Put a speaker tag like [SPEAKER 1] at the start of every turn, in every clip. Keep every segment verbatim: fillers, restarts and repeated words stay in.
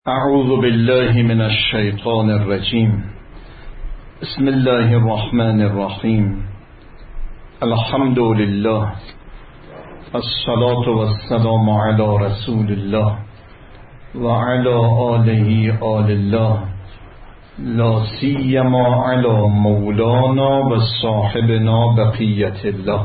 [SPEAKER 1] اعوذ بالله من الشیطان الرجیم. بسم الله الرحمن الرحیم. الحمد لله، الصلاة والسلام علی رسول الله و علی آله آل الله، لا سیما علی مولانا و صاحبنا بقیت الله.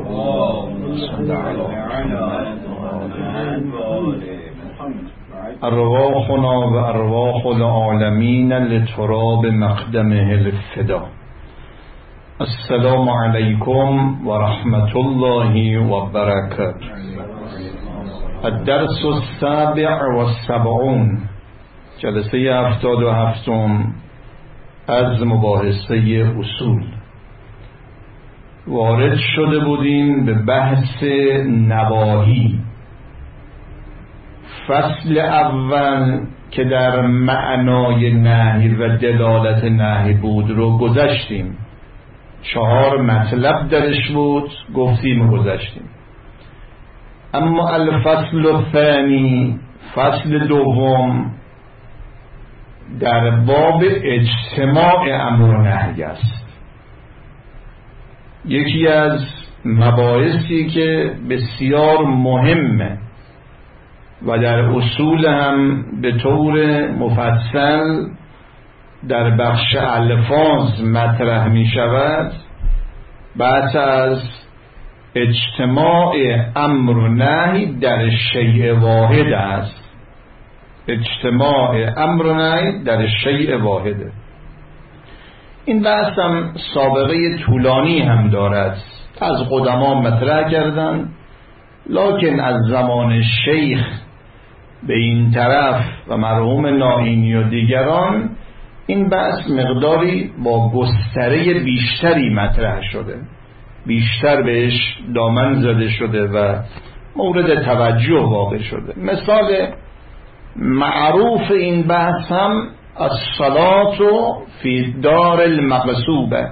[SPEAKER 1] ارواحنا و ارواح العالمین لتراب مقدمه الفدا. السلام علیکم و رحمت الله و برکاته. الدرس السابع و السبعون، جلسه هفتاد و هفتم از مباحثه اصول. وارد شده بودیم به بحث نواهی. فصل اول که در معنای نهی و دلالت نهی بود رو گذشتیم. چهار مطلب درش بود، گفتیم و گذشتیم. اما الفصل الثانی، فصل دوم، در باب اجتماع امر و نهی است. یکی از مباحثی که بسیار مهمه و در اصول هم به طور مفصل در بخش الفاظ مطرح می شود، بحث از اجتماع امر و نهی در شیء واحد است. اجتماع امر و نهی در شیء واحده. این بحث هم سابقه طولانی هم دارد، از قدما مطرح کردن، لکن از زمان شیخ به این طرف و مرحوم نائینی و دیگران این بحث مقداری با گستره بیشتری مطرح شده، بیشتر بهش دامن زده شده و مورد توجه واقع شده. مثال معروف این بحث هم الصلاة فی دار المغصوبه،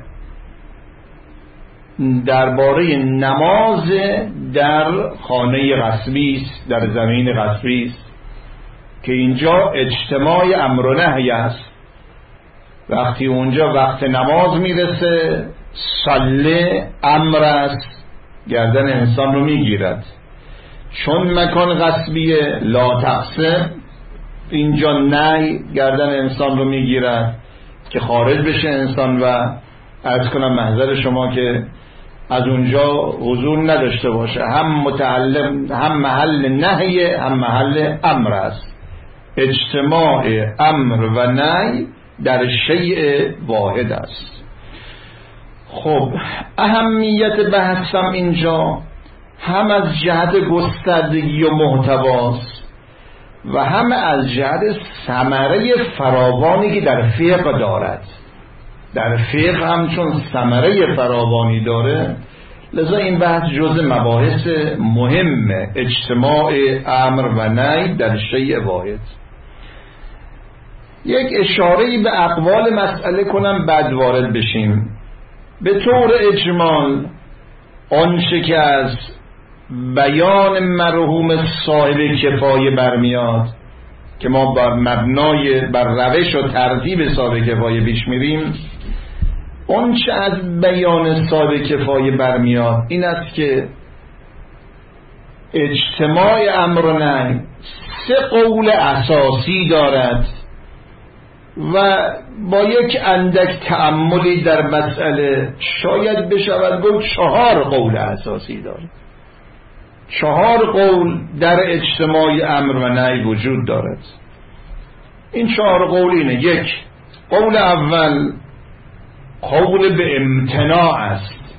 [SPEAKER 1] درباره نماز در خانه غصبی است، در زمین غصبی است، که اینجا اجتماع امر و نهی است. وقتی اونجا وقت نماز میرسه، صله امر است، گردن انسان رو میگیرد. چون مکان غصبیه، لا تقسم، اینجا نهی، گردن انسان رو میگیرد که خارج بشه انسان. و عرض کنم محضر شما که از اونجا حضور نداشته باشه، هم متعلق، هم محل نهی، هم محل امر است. اجتماع امر و نهی در شیء واحد است. خب اهمیت بحثم اینجا هم از جهت گستردگی و محتواست و هم از جهت ثمره فراوانی که در فقه دارد. در فقه هم چون ثمره فراوانی داره، لذا این بحث جزء مباحث مهم اجتماع امر و نهی در شیء واحد. یک اشاره‌ای به اقوال مسئله کنم بعد وارد بشیم. به طور اجمال آنچه که از بیان مرحوم صاحب کفایه برمیاد که ما بر مبنای بر روش و ترتیب صاحب کفایه پیش میریم، آنچه از بیان صاحب کفایه برمیاد این است که اجتماع امر و نهی سه قول اساسی دارد و با یک اندک تأملی در مسئله شاید بشود گفت چهار قول اساسی دارد. چهار قول در اجتماع امر و نهی وجود دارد. این چهار قول اینه: یک، قول اول قول به امتناع است.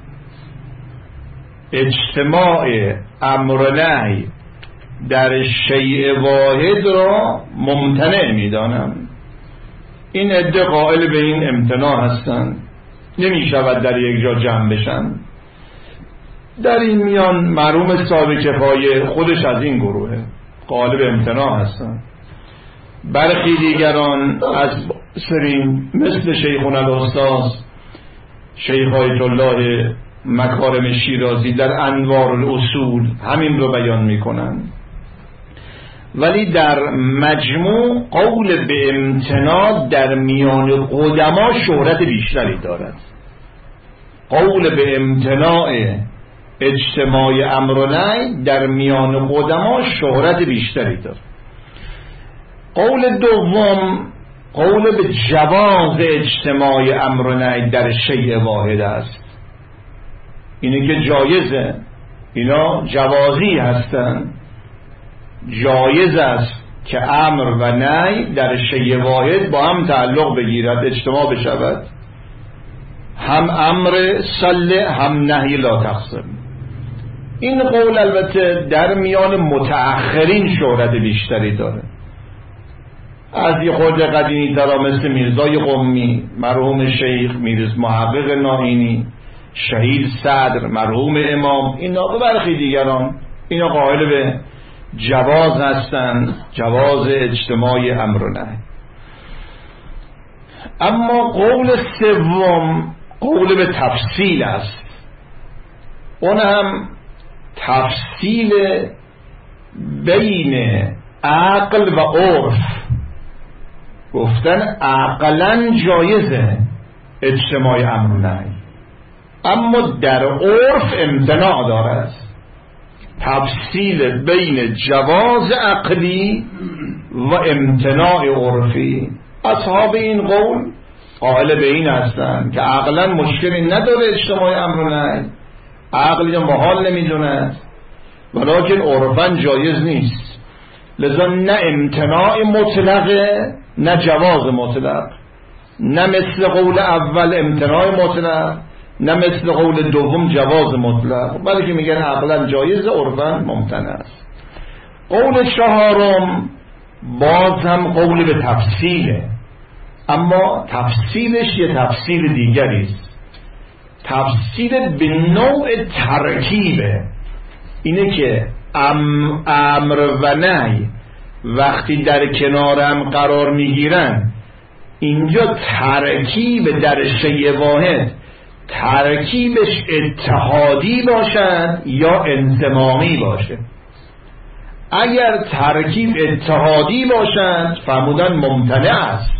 [SPEAKER 1] اجتماع امر و نهی در شیء واحد را ممتنع می‌دانم. این عده قائل به این امتناع هستند، نمی شود در یک جا جمع بشن. در این میان مرحوم صاحب کفایه خودش از این گروهه، قائل به امتناع هستند. برخی دیگران از سرین مثل شیخنا الاستاذ شیخ آیت الله مکارم شیرازی در انوار الاصول همین رو بیان میکنند. ولی در مجموع قول به امتناع در میان قدما شهرت بیشتری دارد. قول به امتناع اجتماع امر و نهی در میان قدما شهرت بیشتری دارد. قول دوم قول به جواز اجتماع امر و نهی در شیء واحد است. اینه که جایزه، اینا جوازی هستند، جایز است که امر و نهی در شیء واحد با هم تعلق بگیرد، اجتماع بشود، هم امر صله هم نهی لا تقسم. این قول البته در میان متأخرین شهرت بیشتری داره. از یه خورده قدیمی ترا مثل میرزای قمی، مرحوم شیخ میرزا محقق ناینی، شهید صدر، مرحوم امام، اینا و برخی دیگران اینا قائل به جواز هستند، جواز اجتماع امر و نهی. اما قول سوم قول به تفصیل است. اون هم تفصیل بین عقل و عرف. گفتن عقلا جایزه اجتماع امر و نهی، اما در عرف امتناع دارد. تفصیل بین جواز عقلی و امتناع عرفی. اصحاب این قول قائل به این هستند که عقلا مشکلی نداره اجتماع امر و نهی، عقل یا محال نمیدوند، ولکن عرفا جایز نیست. لذا نه امتناع مطلقه نه جواز مطلق، نه مثل قول اول امتناع مطلق نه مثل قول دوم جواز مطلق، بلکه میگن عقلا جایز، عرفا ممتنع است. قول چهارم باز هم قول به تفصیله، اما تفصیلش یه تفصیل دیگری است. تفصیل به نوع ترکیبه. اینه که ام امر و نهی وقتی در کنارم قرار میگیرن، اینجا ترکیب در شیء واحد ترکیبش اتحادی باشد یا انضمامی باشه. اگر ترکیب اتحادی باشد فرمودن ممتنع است،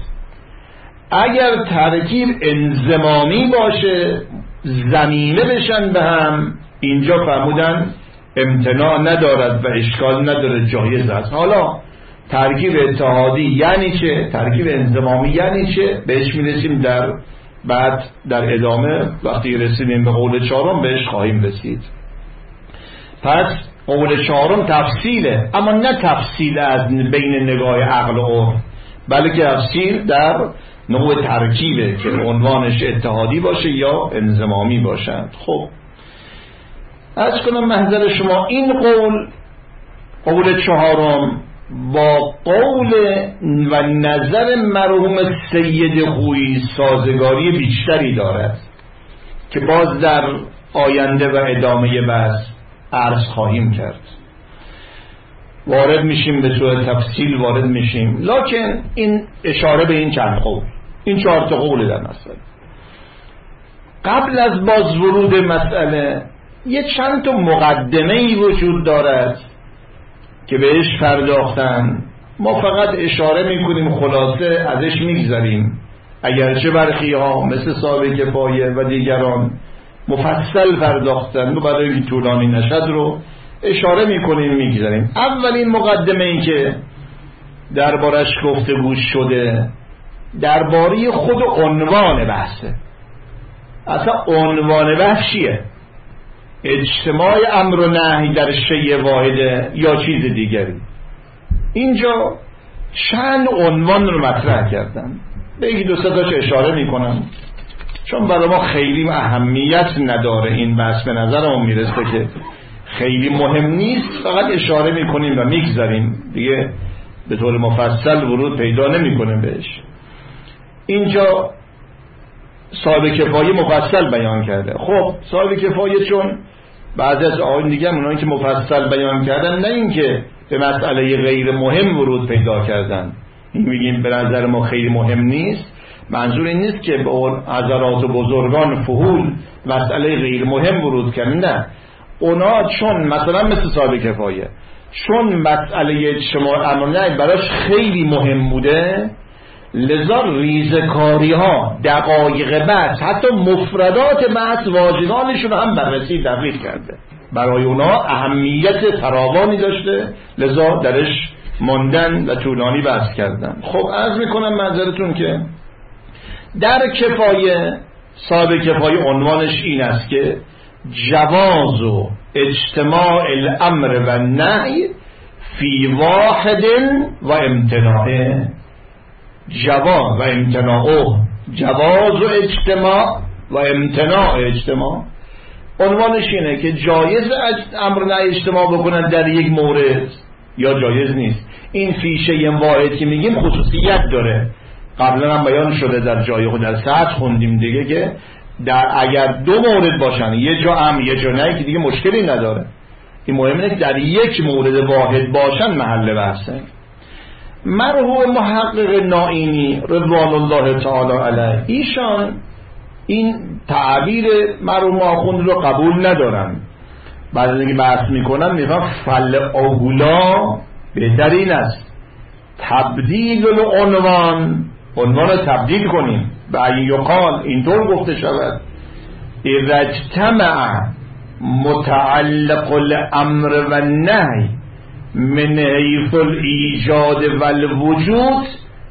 [SPEAKER 1] اگر ترکیب انضمامی باشه ضمیمه بشن به هم، اینجا فرمودن امتناع ندارد و اشکال نداره، جایز است. حالا ترکیب اتحادی یعنی چه؟ ترکیب انضمامی یعنی چه؟ بهش میرسیم در بعد در ادامه، وقتی رسیدیم به قول چهارم بهش خواهیم رسید. پس قول چهارم تفصیله، اما نه تفصیل از بین نگاه عقل و عرف، بلکه تفصیل در نوع ترکیبه که عنوانش اتحادی باشه یا انضمامی باشد. خب از کنم محضر شما این قول قول چهارم با قول و نظر مرحوم سید خویی سازگاری بیشتری دارد که باز در آینده و ادامه بحث عرض خواهیم کرد. وارد میشیم به صورت تفصیل وارد میشیم، لکن این اشاره به این چند قول، این چهار تا قول در مسئله. قبل از باز ورود مسئله یه چند تا مقدمه‌ای وجود دارد که بهش پرداختن، ما فقط اشاره میکنیم، خلاصه ازش میگذاریم، اگرچه برخی ها مثل صاحب کفایه و دیگران مفصل پرداختن و برای اینکه طولانی نشد رو اشاره میکنیم میگذاریم. اولین مقدمه این که دربارش گفتگو شده درباره خود عنوان بحثه. اصلا عنوان بحث چیه؟ اجتماع امر و نهی در شیء واحده یا چیز دیگری؟ اینجا چند عنوان رو مطرح کردم، به یکی دو سه تاش اشاره میکنم چون برای ما خیلی اهمیت نداره این بحث، به نظرم میرسه که خیلی مهم نیست، فقط اشاره میکنیم و میگذاریم دیگه، به طور مفصل ورود پیدا نمیکنیم بهش. اینجا صاحب کفایه مفصل بیان کرده. خب صاحب کفایه چون بعضی از آقایون دیگه اونایی که مفصل بیان کردن، نه اینکه به مسئله غیر مهم ورود پیدا کردن، این میگیم به نظر ما خیلی مهم نیست، منظور این نیست که به اون حضرات و بزرگان فحول مسئله غیر مهم ورود کردن، نه، اونا چون مثلا مثل صاحب کفایه چون مسئله اجتماع امر نهی براش خیلی مهم بوده، لذا ریزکاری ها، دقایق بحث، حتی مفردات بحث واژگانشون هم بررسی دقیق کرده. برای اونا اهمیت فراوانی داشته، لذا درش ماندن و طولانی بحث کردن. خب عرض میکنم معذرتون که در کفایه، صاحب کفایه عنوانش این است که جواز و اجتماع الامر و نهی فی واحد و امتناعه. جواز و امتناعه، جواز و اجتماع و امتناع اجتماع. عنوانش اینه که جایز امر نهی اجتماع بکنن در یک مورد یا جایز نیست. این فیشه واحد که میگیم خصوصیت داره، قبلا هم بیان شده در جای خود در سطح خوندیم دیگه که در اگر دو مورد باشن، یه جا امر یه جا نهی، که دیگه مشکلی نداره. این مهمه که در یک مورد واحد باشن محل بحثه. مرحوم محقق نائینی رضوان الله تعالی علیه، ایشان این تعبیر مرحوم آخوند رو قبول ندارن. بعد از اینکه بحث میکنن میگن فل اولا بهتر این است تبدیل العنوان، عنوان رو تبدیل کنیم به این یقال، اینطور گفته شود اذا اجتمع متعلق الامر و النهی من حیث الایجاد والوجود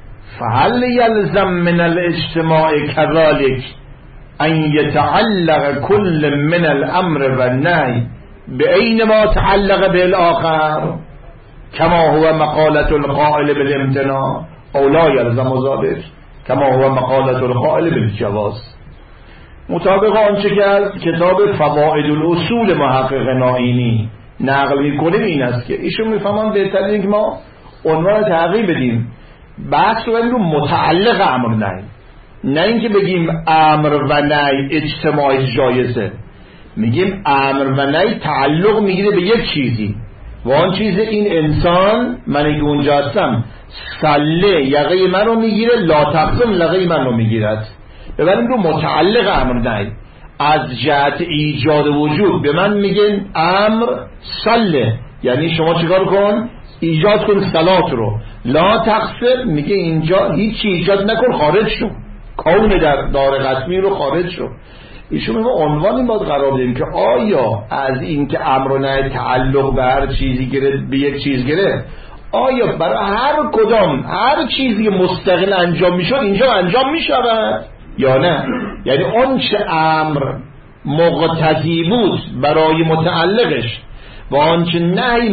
[SPEAKER 1] فهل یلزم من الاجتماع كذلك ان يتعلق كل من الامر و النهی بعین ما تعلق بالآخر كما هو مقالة القائل بالامتناع او لا يلزم ذلك كما هو مقالة القائل بالجواز. مطابق آنچه که از کتاب فوائد الاصول محقق نائینی نقل میکنیم این است که ایشون میفهمن بهتر اینه که ما عنوان تغییر بدیم، بحث رو رو متعلق امر نهی، نه اینکه بگیم امر و نهی اجتماعی جایزه، میگیم امر و نهی تعلق میگیره به یک چیزی و آن چیز این انسان، من که اونجا هستم سله یقه من رو میگیره، لا تقسم لقه من رو میگیرد. ببریم رو متعلق امر نهی از جهت ایجاد وجود به من میگن امر سله، یعنی شما چیکار کن؟ ایجاد کن صلات رو. لا تقسم میگه اینجا هیچی ایجاد نکن، خارج شو، کون در دار قسمی رو خارج شو. ایشون میگه عنوانی باید قرار بدیم که آیا از این که امر و نهی تعلق به هر چیزی گرفت، به یک چیز گرفت، آیا برای هر کدام هر چیزی مستقل انجام میشد اینجا انجام میشود یا نه؟ یعنی اون چه امر مقتضی بود برای متعلقش و آنچه نهی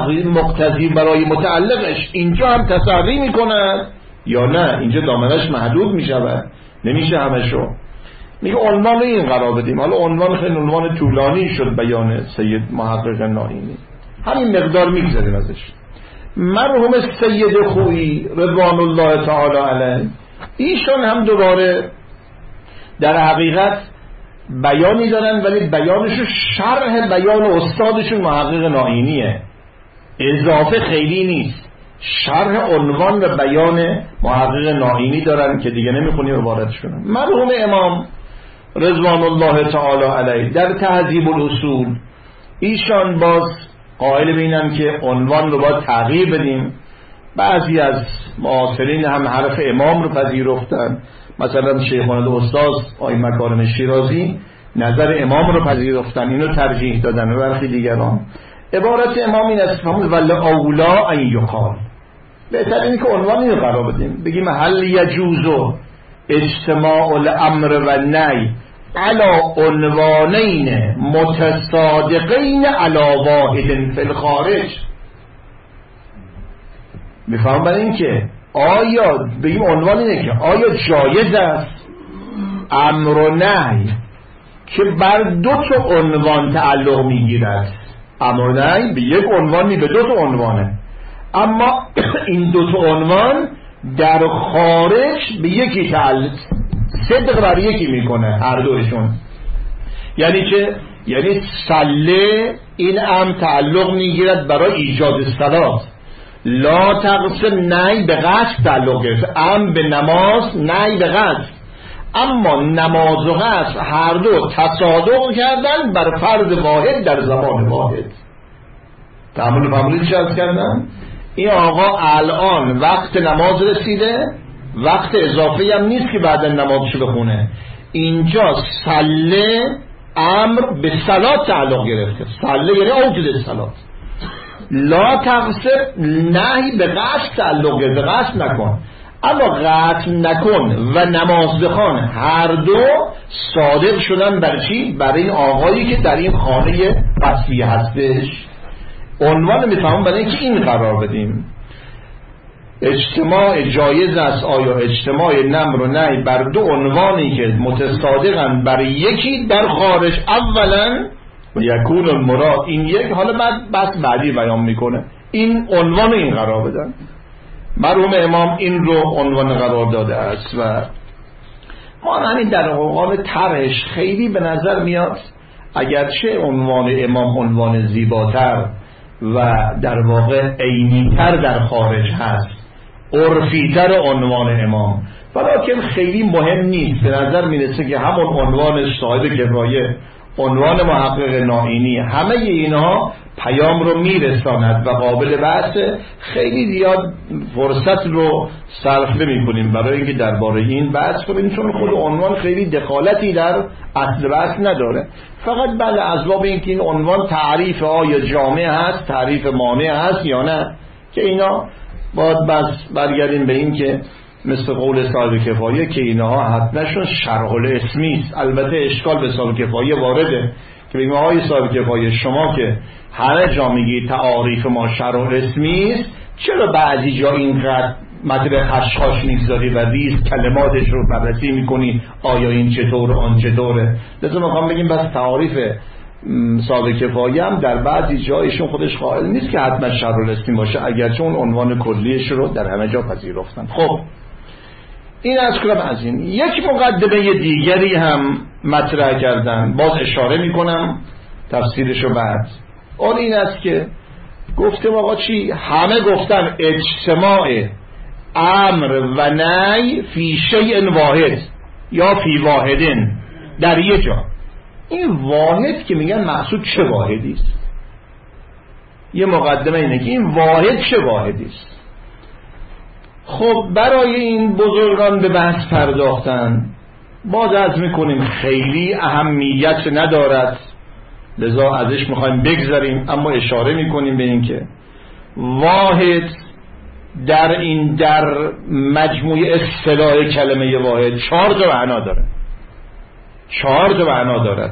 [SPEAKER 1] مقتضی برای متعلقش اینجا هم تسری میکند یا نه؟ اینجا دامنش محدود میشود، نمیشه همشو. میگه عنوان این قرار بدیم. حالا عنوان خیلی عنوان طولانی شد بیان سید محقق نائینی، همین مقدار میگذاریم ازش. مرحوم سید خویی رضوان الله تعالی علیه، ایشان هم دوباره در حقیقت بیانی دارن ولی بیانشو شرح بیان استادشون محقق نائینیه، اضافه خیلی نیست، شرح عنوان و بیان محقق نائینی دارن که دیگه نمیخونیم عبارتش کنم. مرحوم امام رضوان الله تعالی علیه در تهذیب الاصول ایشان باز قائل بینن که عنوان رو باید تغییر بدیم. بعضی از معاصرین هم حرف امام رو پذیرفتن، مثلا شیخان الاستاذ آقای مکارم شیرازی نظر امام رو پذیرفتن، اینو ترجیح دادن و برخی دیگران. عبارت امام این است فهمون ولی اولا ان یقال، بهتر اینه که عنوانی رو قرار بدیم، بگیم هل یجوز اجتماع الامر و نهی علی عنوانین متصادقین علی واحد فی الخارج. میفهم برای این که آیا بگیم عنوان اینه که آیا جایز است امر و نهی که بر دو تا عنوان تعلق میگیرد، امر و نهی به یک عنوانی به دو تا عنوانه، اما این دو تا عنوان در خارج به یکی تعلق صدق بر یکی میکنه هر دوشون. یعنی چه؟ یعنی صله این هم تعلق میگیرد برای ایجاد صلات، لا تقسم نهی به قصد تعلق گرفت، ام به نماز نهی به قصد، اما نماز و قصد هر دو تصادق کردن بر فرد واحد در زمان واحد، تحمل فهمونی چی از کردم؟ این آقا الان وقت نماز رسیده، وقت اضافه هم نیست که بعد نمازشو بخونه. اینجا صله امر به صلات تعلق گرفته، صله یعنی اوجد صلات. لا تقصر نهی به قصد تعلق گرفته، قصد نکن. اما قطع نکن و نماز بخوان هر دو صادق شدن بر چی؟ برای این آقایی که در این خانه قصبی هستش. عنوان میفهمون برای اینکه این قرار بدیم اجتماع جایز است. آیا اجتماع نمر و نهی بر دو عنوانی که متصادقن برای یکی در خارج اولا و یکون المراد این یک، حالا بعد بس بعدی بیان میکنه این عنوان این قرار بدن. مرحوم امام این رو عنوان قرار داده است و ما همین در اوقات طرحش خیلی به نظر میاد اگرچه عنوان امام عنوان زیباتر و در واقع عینی‌تر در خارج هست، عرفی‌تر عنوان امام، ولیکن خیلی مهم نیست. به نظر میرسه که همون عنوان صاحب کفایه، عنوان محقق نائینی، همه اینها پیام رو میرساند و قابل بحث. خیلی زیاد فرصت رو صرف نمی کنیم برای اینکه درباره این بحث کنیم، چون خود عنوان خیلی دخالتی در اصل بحث نداره. فقط بعد از باب اینکه این عنوان تعریف آیا جامع هست، تعریف مانع هست یا نه، که اینا باید بس برگردیم به این که مثل قول صاحب کفایه که اینها حتمشون شرح الاسمی است. البته اشکال به صاحب کفایه وارده که بگیم آقای صاحب کفایه شما که همه جا میگی تعاریف ما شرح الاسمی است، چرا بعضی جا اینقدر مطلب خشخاش میگذاری و ریز کلماتش رو بررسی میکنی آیا این چطور آن چطوره؟ لذا میخوام بگیم بس تعاریف صاحب کفایه هم در بعضی جایشون خودش قائل نیست که حتما شرح الاسمی باشه، اگرچه اون عنوان کلیش رو در همه جا پذیرفتن. خب این از کلام از این یک مقدمه دیگری هم مطرح کردن، باز اشاره میکنم تفسیرشو بعد. اون این است که گفتم آقا چی؟ همه گفتن اجتماع امر و نهی فی شیء واحد یا فی واحدن، در یه جا. این واحد که میگن مقصود چه واحدی است؟ یه مقدمه اینه که این واحد چه واحدی است. خب برای این بزرگان به بحث پرداختن، باز عرض میکنیم خیلی اهمیت ندارد، لذا ازش میخوایم بگذاریم، اما اشاره میکنیم به این که واحد در این در مجموعه اصطلاح کلمه واحد چهار تا معنا داره، چهار تا معنا دارد.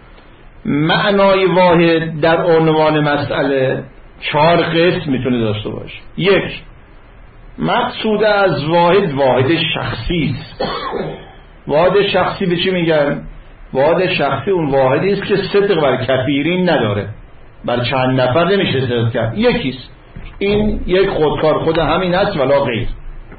[SPEAKER 1] معنای واحد در عنوان مسئله چهار قسم میتونه داشته باشه. یک، مقصود از واحد واحد شخصی است. واحد شخصی به چی میگن؟ واحد شخصی اون واحدی است که صدق بر کثیرین نداره، بر چند نفر نمیشه صدق کرد، یکیست. این یک خودکار خود همین است ولا غیر.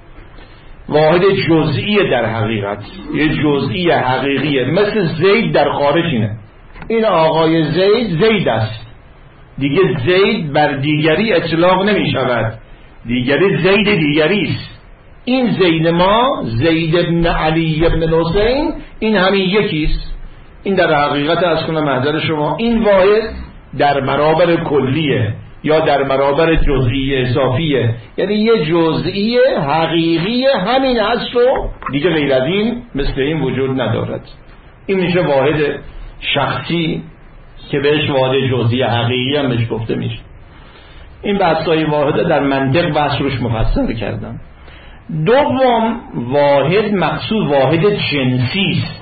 [SPEAKER 1] واحد جزئی در حقیقت، یه جزئی حقیقیه، مثل زید در خارج اینه. این آقای زید زید است، دیگه زید بر دیگری اطلاق نمی شود، دیگری زید دیگری است. این زید ما زید ابن علی ابن حسین این همین یکیست. این در حقیقت از کنم محضر شما این واحد در برابر کلیه یا در برابر جزئی اضافیه، یعنی یه جزئی حقیقی همین هست و دیگه غیر از این مثل این وجود ندارد. این میشه واحد شخصی که بهش واحد جزئی حقیقی هم بهش گفته میشه. این بحثای واحده در منطق بحث روش مفصل کردم. دوم، واحد مقصود واحد جنسی است.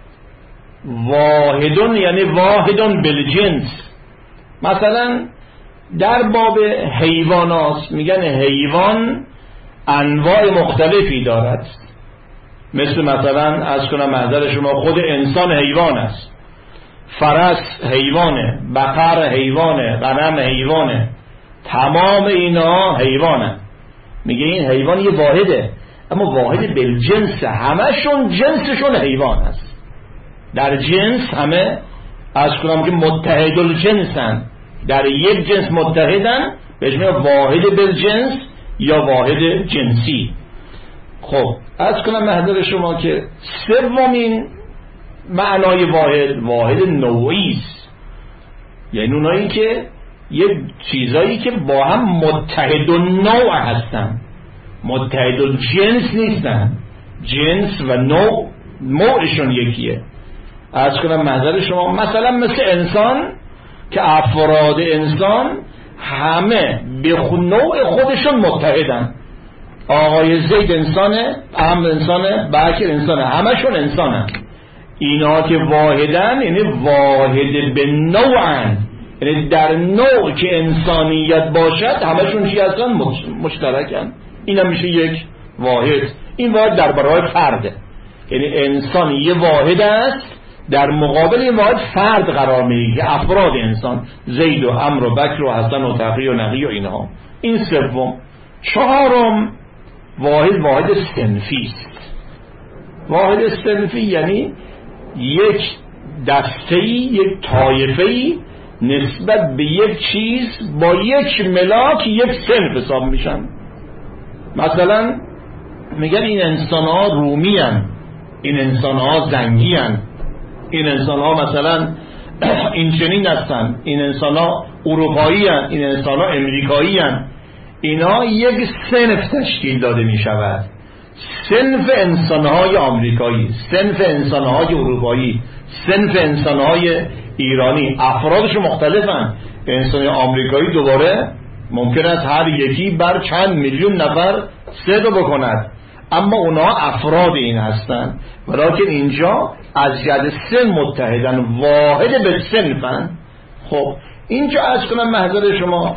[SPEAKER 1] واحدون یعنی واحدون بالجنس. مثلا در باب حیوانات میگن حیوان انواع مختلفی دارد، مثل مثلا از کنم محضر شما خود انسان حیوان است، فرس حیوانه، بقر حیوانه، غنم حیوانه، تمام اینا حیوانه. میگه این حیوان یه واحده، اما واحد بالجنس، همشون جنسشون حیوان است. در جنس همه از کنم که متحد الجنسن، در یک جنس متحدن، بهش میگه واحد بالجنس یا واحد جنسی. خب از کنم محضر شما که سومین معنای واحد واحد نوعی است، یعنی اونایی که یه چیزایی که با هم متحد النوع هستن، متحد الجنس نیستن، جنس و نوع نوعشون یکیه. عرض کنم محضر شما مثلا مثل انسان که افراد انسان همه به نوع خودشون متحدن. آقای زید انسانه، احمد انسانه، بکر انسانه، همشون انسانن. اینا که واحدن یعنی واحد به نوعن، یعنی در نوع که انسانیت باشد همشون چی هستن؟ مشترکن. اینا میشه یک واحد. این واحد در برای فرده، یعنی انسان یه واحد است در مقابل این واحد فرد قرار میگیره، افراد انسان، زید و عمرو و بکر و حسن و تقی و نقی و اینها. این سوم. چهارم واحد واحد صنفی است. واحد صنفی یعنی یک دسته‌ای، یک طایفه‌ای نسبت به یک چیز با یک ملاک یک صنف حساب میشن. مثلا میگن این انسان ها رومی هن، این انسان ها زنگی هن، این انسان ها مثلا این چنین هستن، این انسان ها اروپایی هن، این انسان ها امریکایی هن. اینا یک صنف تشکیل داده می شود. صنف انسان های آمریکایی، صنف انسان های اروپایی، صنف انسان های ایرانی. افرادش مختلفن. انسان آمریکایی دوباره ممکن است هر یکی بر چند میلیون نفر صدق بکند، اما اونا افراد این هستن. ولیکن اینجا از جهت سن متحدن، واحد به صنفن. خب اینجا از کنم محضر شما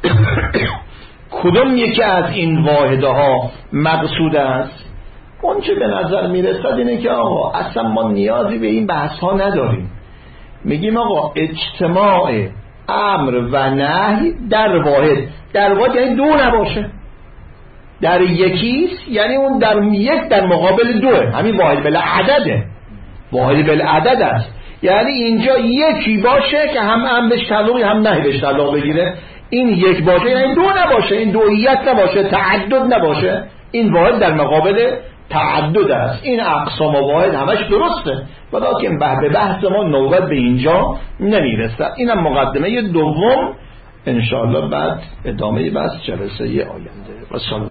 [SPEAKER 1] کدوم یکی از این واحده ها مقصود است؟ اون چه به نظر میرسد اینه که آقا اصلا ما نیازی به این بحث ها نداریم. میگیم آقا اجتماع امر و نهی در واحد، در واحد یعنی دو نباشه، در یکیست یعنی اون در یک در مقابل دوه، همین واحد بالعدده، واحد بالعدد است. یعنی اینجا یکی باشه که هم هم بهش تعلقی هم نهی بهش تعلق بگیره. این یک باشه یعنی دو نباشه، این دویت نباشه، تعدد نباشه. این واحد در مقابل تعدد است. این اقسام و واحد همش درسته، ولیکن به بحث ما نوبت به اینجا نمیرسه. اینم مقدمه دوم، انشاءالله بعد ادامه بحث جلسه آینده.